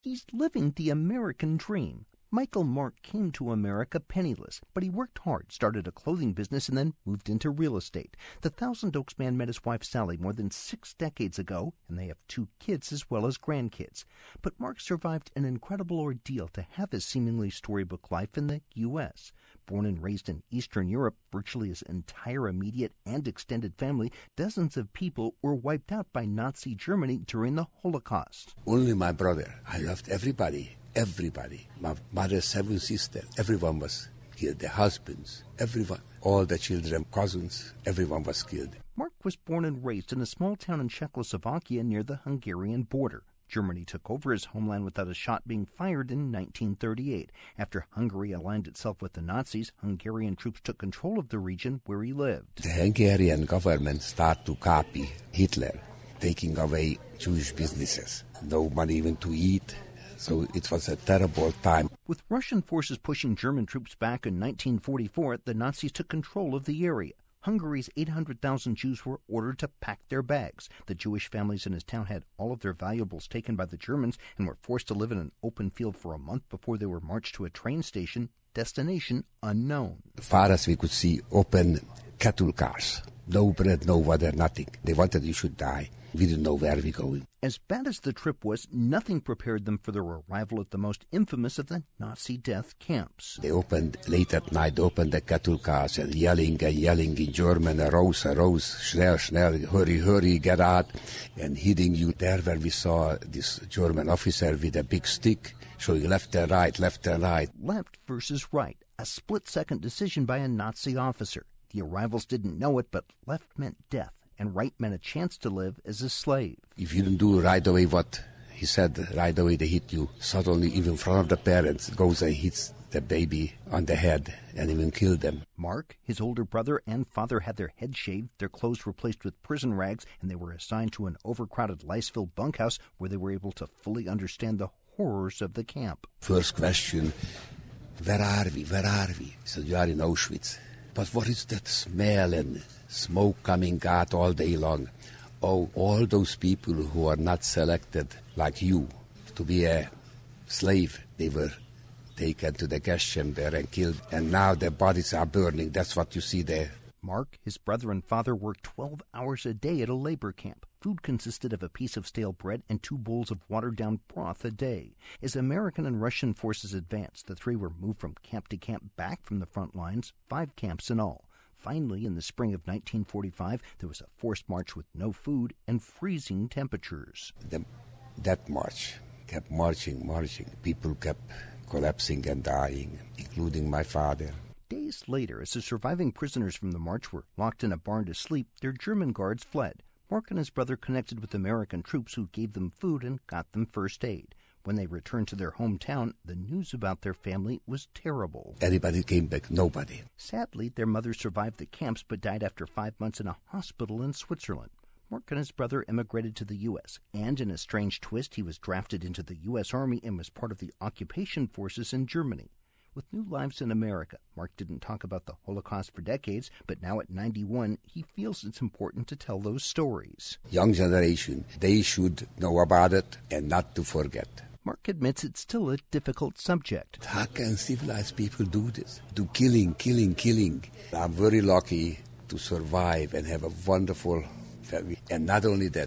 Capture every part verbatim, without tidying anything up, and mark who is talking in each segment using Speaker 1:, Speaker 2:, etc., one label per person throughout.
Speaker 1: He's living the American dream. Michael Mark came to America penniless, but he worked hard, started a clothing business, and then moved into real estate. The Thousand Oaks man met his wife Sally more than six decades ago, and they have two kids as well as grandkids. But Mark survived an incredible ordeal to have his seemingly storybook life in the U S Born and raised in Eastern Europe, virtually his entire immediate and extended family, dozens of people were wiped out by Nazi Germany during the Holocaust.
Speaker 2: Only my brother. I loved everybody. Everybody. My mother's seven sisters. Everyone was killed. Their husbands. Everyone. All the children, cousins. Everyone was killed.
Speaker 1: Mark was born and raised in a small town in Czechoslovakia near the Hungarian border. Germany took over his homeland without a shot being fired in nineteen thirty-eight. After Hungary aligned itself with the Nazis, Hungarian troops took control of the region where he lived.
Speaker 2: The Hungarian government started to copy Hitler, taking away Jewish businesses. No money even to eat. So it was a terrible time.
Speaker 1: With Russian forces pushing German troops back in nineteen forty-four, the Nazis took control of the area. Hungary's eight hundred thousand Jews were ordered to pack their bags. The Jewish families in his town had all of their valuables taken by the Germans and were forced to live in an open field for a month before they were marched to a train station, destination unknown.
Speaker 2: As far as we could see, open cattle cars. No bread, no water, nothing. They wanted you should die. We didn't know where we were going.
Speaker 1: As bad as the trip was, nothing prepared them for their arrival at the most infamous of the Nazi death camps.
Speaker 2: They opened late at night, opened the cattle cars and yelling and yelling in German, raus, raus, schnell, schnell, hurry, hurry, get out, and hitting you there where we saw this German officer with a big stick showing left and right, left and right.
Speaker 1: Left versus right, a split-second decision by a Nazi officer. The arrivals didn't know it, but left meant death, and right meant a chance to live as a slave.
Speaker 2: If you didn't do right away what he said, right away they hit you. Suddenly, even in front of the parents, goes and hits the baby on the head and even kill them.
Speaker 1: Mark, his older brother, and father had their heads shaved, their clothes replaced with prison rags, and they were assigned to an overcrowded lice-filled bunkhouse where they were able to fully understand the horrors of the camp.
Speaker 2: First question, where are we, where are we? He said, you are in Auschwitz. But what is that smell and smoke coming out all day long? Oh, all those people who are not selected like you to be a slave, they were taken to the gas chamber and killed, and now their bodies are burning. That's what you see there.
Speaker 1: Mark, his brother and father worked twelve hours a day at a labor camp. Food consisted of a piece of stale bread and two bowls of watered-down broth a day. As American and Russian forces advanced, the three were moved from camp to camp back from the front lines, five camps in all. Finally, in the spring of nineteen forty-five, there was a forced march with no food and freezing temperatures.
Speaker 2: The, that march kept marching, marching. People kept collapsing and dying, including my father.
Speaker 1: Days later, as the surviving prisoners from the march were locked in a barn to sleep, their German guards fled. Mark and his brother connected with American troops who gave them food and got them first aid. When they returned to their hometown, the news about their family was terrible.
Speaker 2: Everybody came back, nobody.
Speaker 1: Sadly, their mother survived the camps but died after five months in a hospital in Switzerland. Mark and his brother immigrated to the U S, and in a strange twist, he was drafted into the U S Army and was part of the occupation forces in Germany. With new lives in America, Mark didn't talk about the Holocaust for decades, but now at ninety-one, he feels it's important to tell those stories.
Speaker 2: Young generation, they should know about it and not to forget.
Speaker 1: Mark admits it's still a difficult subject.
Speaker 2: How can civilized people do this? Do killing, killing, killing. I'm very lucky to survive and have a wonderful family. And not only that,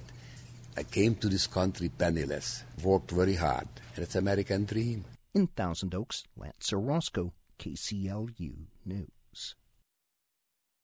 Speaker 2: I came to this country penniless, worked very hard, and it's an American dream.
Speaker 1: In Thousand Oaks, Lance Orozco, K C L U News.